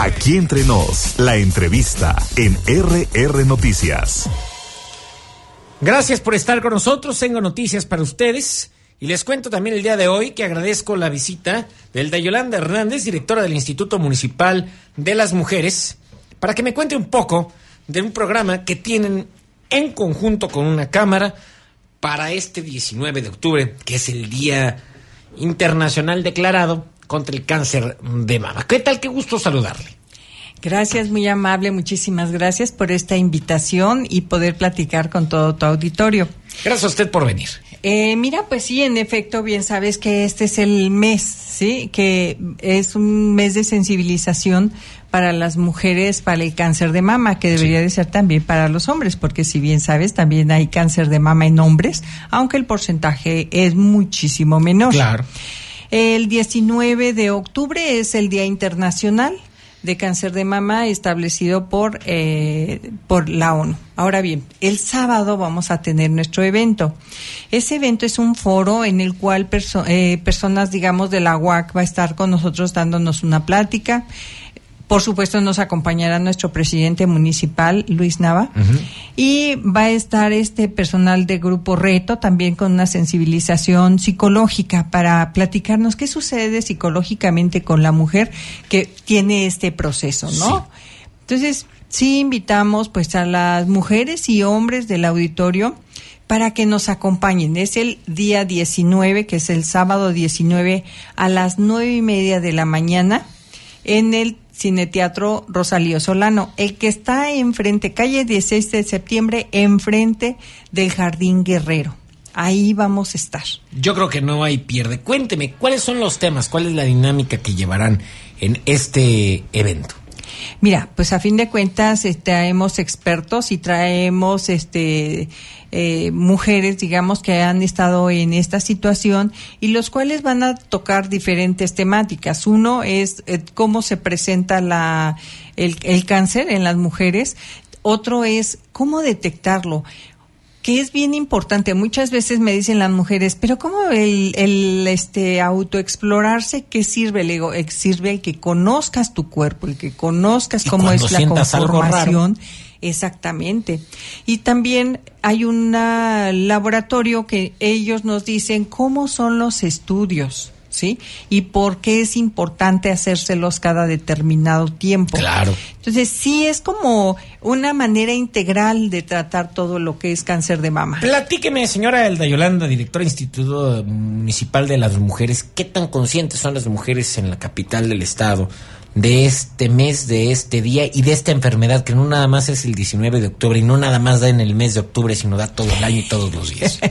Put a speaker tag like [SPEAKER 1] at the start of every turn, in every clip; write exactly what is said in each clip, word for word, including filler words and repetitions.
[SPEAKER 1] Aquí entre nos, la entrevista en R R Noticias.
[SPEAKER 2] Gracias por estar con nosotros. Tengo noticias para ustedes. Y les cuento también el día de hoy que agradezco la visita de Elda Yolanda Hernández, directora del Instituto Municipal de las Mujeres, para que me cuente un poco de un programa que tienen en conjunto con una cámara para este diecinueve de octubre, que es el Día Internacional declarado contra el cáncer de mama. ¿Qué tal? Qué gusto saludarle.
[SPEAKER 3] Gracias, muy amable, muchísimas gracias por esta invitación y poder platicar con todo tu auditorio.
[SPEAKER 2] Gracias a usted por venir.
[SPEAKER 3] Eh, mira, pues sí, en efecto, bien sabes que este es el mes, ¿sí? Que es un mes de sensibilización para las mujeres para el cáncer de mama, que debería sí. de ser también para los hombres, porque si bien sabes, también hay cáncer de mama en hombres, aunque el porcentaje es muchísimo menor.
[SPEAKER 2] Claro.
[SPEAKER 3] El diecinueve de octubre es el Día Internacional de Cáncer de Mama establecido por eh, por la ONU. Ahora bien, el sábado vamos a tener nuestro evento. Ese evento es un foro en el cual perso- eh, personas, digamos, de la U A C va a estar con nosotros dándonos una plática. Por supuesto, nos acompañará nuestro presidente municipal, Luis Nava, uh-huh. y va a estar este personal de Grupo Reto también con una sensibilización psicológica para platicarnos qué sucede psicológicamente con la mujer que tiene este proceso, ¿no? Sí. Entonces, sí invitamos pues a las mujeres y hombres del auditorio para que nos acompañen. Es el día diecinueve, que es el sábado diecinueve, a las nueve y media de la mañana, en el Cineteatro Rosalío Solano, el que está enfrente, calle dieciséis de septiembre, enfrente del Jardín Guerrero. Ahí vamos a estar.
[SPEAKER 2] Yo creo que no hay pierde. Cuénteme, ¿cuáles son los temas? ¿Cuál es la dinámica que llevarán en este evento?
[SPEAKER 3] Mira, pues a fin de cuentas este, traemos expertos y traemos este eh, mujeres, digamos, que han estado en esta situación y los cuales van a tocar diferentes temáticas. Uno es eh, cómo se presenta la el, el cáncer en las mujeres. Otro es cómo detectarlo, que es bien importante. Muchas veces me dicen las mujeres, pero ¿cómo el, el este autoexplorarse qué sirve? Le digo, sirve el que conozcas tu cuerpo, el que conozcas cómo es la conformación. Exactamente. Y también hay un laboratorio que ellos nos dicen cómo son los estudios, ¿sí? Y por qué es importante hacérselos cada determinado tiempo.
[SPEAKER 2] Claro.
[SPEAKER 3] Entonces, sí es como una manera integral de tratar todo lo que es cáncer de mama.
[SPEAKER 2] Platíqueme, señora Elda Yolanda, directora del Instituto Municipal de las Mujeres, ¿qué tan conscientes son las mujeres en la capital del estado de este mes, de este día y de esta enfermedad que no nada más es el diecinueve de octubre y no nada más da en el mes de octubre, sino da todo el año y todos los días?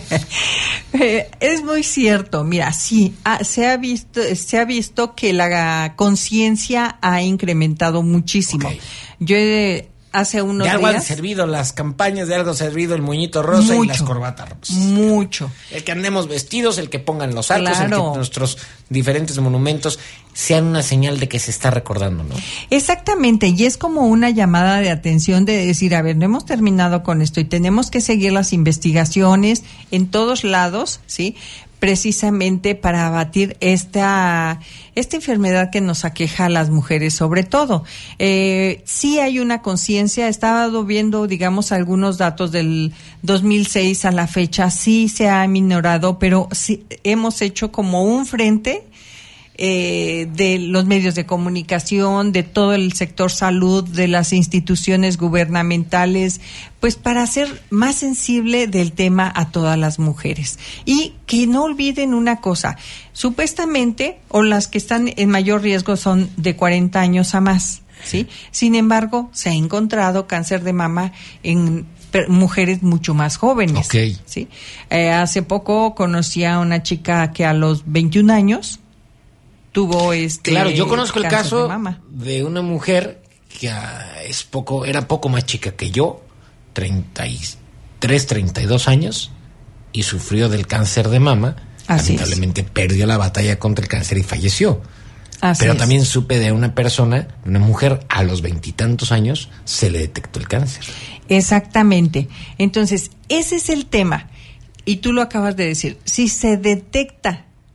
[SPEAKER 3] Es muy cierto. Mira, sí, ah, se ha visto, se ha visto que la conciencia ha incrementado muchísimo. Okay. Yo he hace unos
[SPEAKER 2] días... De algo
[SPEAKER 3] días,
[SPEAKER 2] han servido las campañas, de algo ha servido el moñito rosa mucho, y las corbatas rosas.
[SPEAKER 3] Mucho.
[SPEAKER 2] El que andemos vestidos, el que pongan los arcos,
[SPEAKER 3] claro.
[SPEAKER 2] el que nuestros diferentes monumentos sean una señal de que se está recordando, ¿no?
[SPEAKER 3] Exactamente, y es como una llamada de atención de decir, a ver, no hemos terminado con esto y tenemos que seguir las investigaciones en todos lados, ¿sí?, precisamente para abatir esta esta enfermedad que nos aqueja a las mujeres, sobre todo. Eh, sí hay una conciencia. He estado viendo, digamos, algunos datos del dos mil seis a la fecha, sí se ha minorado, pero sí hemos hecho como un frente eh, de los medios de comunicación, de todo el sector salud, de las instituciones gubernamentales, pues para hacer más sensible del tema a todas las mujeres. Y que no olviden una cosa, supuestamente, o las que están en mayor riesgo son de cuarenta años a más, ¿sí? Sin embargo, se ha encontrado cáncer de mama en mujeres mucho más jóvenes.
[SPEAKER 2] Okay.
[SPEAKER 3] ¿Sí? Eh, hace poco conocí a una chica que a los veintiún años tuvo este
[SPEAKER 2] claro, yo conozco el caso
[SPEAKER 3] de, mama.
[SPEAKER 2] de una mujer que uh, es poco, era poco más chica que yo, treinta y tres, treinta y dos años, y sufrió del cáncer de mama. Así lamentablemente es. Perdió la batalla contra el cáncer y falleció.
[SPEAKER 3] Así
[SPEAKER 2] Pero
[SPEAKER 3] es.
[SPEAKER 2] También supe de una persona, una mujer a los veintitantos años, se le detectó el cáncer.
[SPEAKER 3] Exactamente. Entonces, ese es el tema. Y tú lo acabas de decir. Si se detecta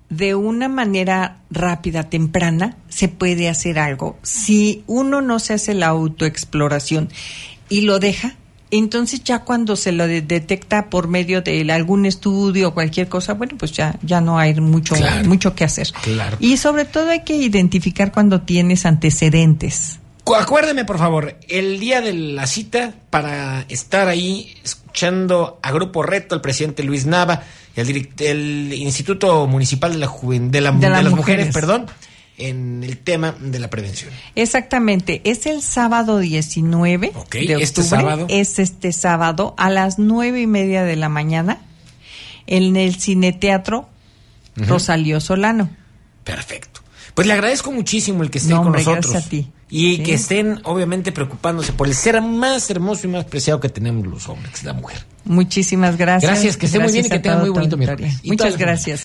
[SPEAKER 3] de una manera rápida, temprana, se puede hacer algo. Si uno no se hace la autoexploración y lo deja, entonces ya cuando se lo de- detecta por medio de algún estudio o cualquier cosa, bueno, pues ya, ya no hay mucho,
[SPEAKER 2] Claro.
[SPEAKER 3] mucho que hacer.
[SPEAKER 2] Claro.
[SPEAKER 3] Y sobre todo hay que identificar cuando tienes antecedentes.
[SPEAKER 2] Cu- Acuérdeme, por favor, el día de la cita para estar ahí escuchando a Grupo Reto, al presidente Luis Nava y al direct- el Instituto Municipal de, la Juven- de, la-
[SPEAKER 3] De
[SPEAKER 2] de
[SPEAKER 3] las
[SPEAKER 2] las
[SPEAKER 3] Mujeres.
[SPEAKER 2] Mujeres, perdón, en el tema de la prevención.
[SPEAKER 3] Exactamente, es el sábado diecinueve
[SPEAKER 2] Ok,
[SPEAKER 3] de octubre,
[SPEAKER 2] este sábado.
[SPEAKER 3] es este sábado a las nueve y media de la mañana en el Cineteatro
[SPEAKER 2] Ujú.
[SPEAKER 3] Rosalío Solano.
[SPEAKER 2] Perfecto. Pues le agradezco muchísimo el que esté
[SPEAKER 3] No,
[SPEAKER 2] con
[SPEAKER 3] hombre,
[SPEAKER 2] nosotros.
[SPEAKER 3] gracias a ti.
[SPEAKER 2] Y
[SPEAKER 3] Sí.
[SPEAKER 2] que estén, obviamente, preocupándose por el ser más hermoso y más preciado que tenemos los hombres, la mujer.
[SPEAKER 3] Muchísimas gracias.
[SPEAKER 2] Gracias, que esté muy bien y
[SPEAKER 3] Gracias
[SPEAKER 2] que
[SPEAKER 3] a
[SPEAKER 2] tenga
[SPEAKER 3] toda
[SPEAKER 2] muy
[SPEAKER 3] tu
[SPEAKER 2] bonito
[SPEAKER 3] auditorio.
[SPEAKER 2] miércoles. Y toda
[SPEAKER 3] Muchas
[SPEAKER 2] la familia.
[SPEAKER 3] gracias.